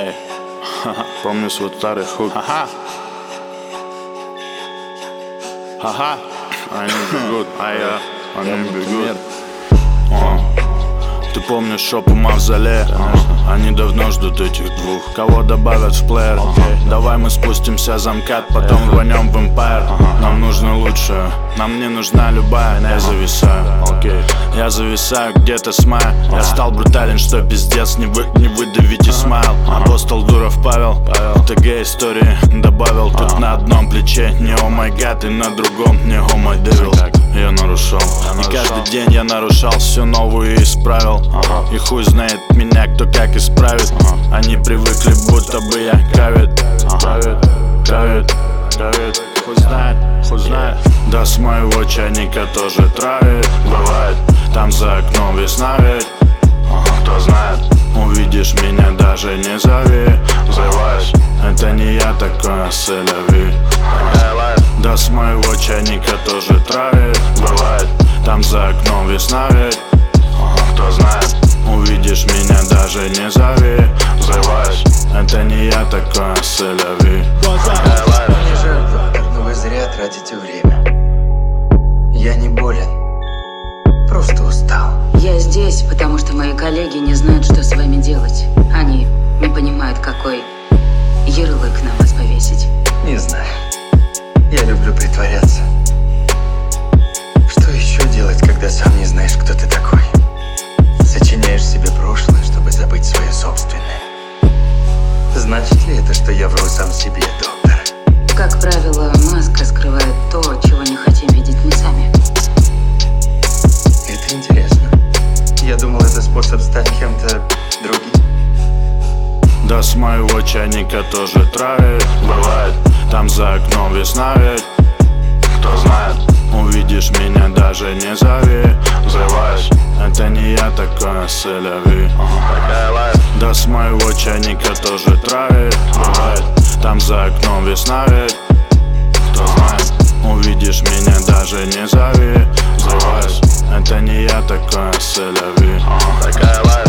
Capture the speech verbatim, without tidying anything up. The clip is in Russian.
Эй, помню свой старый хук. Ага. Ага. Они бегут, а я, они бегут. О. Ты помнишь шопу Мавзолея? Они давно ждут этих двух. Кого добавят в плеер? Okay. Давай мы спустимся за МКАД, потом рванем в Empire. Нам нужно лучшее, нам не нужна любая. Я зависаю, okay. Я зависаю где-то с мая. Я стал брутален, что пиздец, не, вы, не выдавите смайл. Апостол Дуров Павел, в ТГ истории добавил. Тут на одном плече не о май гад, и на другом не о май девил. Я нарушал, и каждый день я нарушал все новое и исправил. И хуй знает меня, кто как исправит. Они привыкли, будто бы я кавит. Кавит, кавит, кавит. Хуй знает, хуй знает. Да с моего чайника тоже травит. Бывает, там за окном весна ведь. Кто знает, увидишь меня, даже не зови. Взрываюсь, это не я такой, а селяви. Да с моего чайника тоже травит. Бывает, там за окном весна ведь. Кто знает, увидишь меня, даже не зови. Взрываюсь, это не я такой, а селяви. Мне жаль, доктор, но вы зря тратите время. Я не болен, просто устал. Я здесь, потому что мои коллеги не знают, что с вами делать. Они не понимают, какой ярлык на вас повесить. Не знаю. Я люблю притворяться. Что еще делать, когда сам не знаешь, кто ты такой? Сочиняешь себе прошлое, чтобы забыть свое собственное. Значит ли это, что я вру сам себе, доктор? Как правило, маска скрывает то, чего не хотим видеть мы сами. Это интересно. Я думал, это способ стать кем-то другим. Да с моего чайника тоже травит. Бывает, там за окном весна ведь. Кто знает, увидишь меня, даже не зови. Взрываюсь, это не я такой, а селяви. Да с моего чайника тоже травит. Бывает, там за окном весна ведь. Кто знает, увидишь меня, даже не зови. Взрываюсь, это не я такой, а селяви.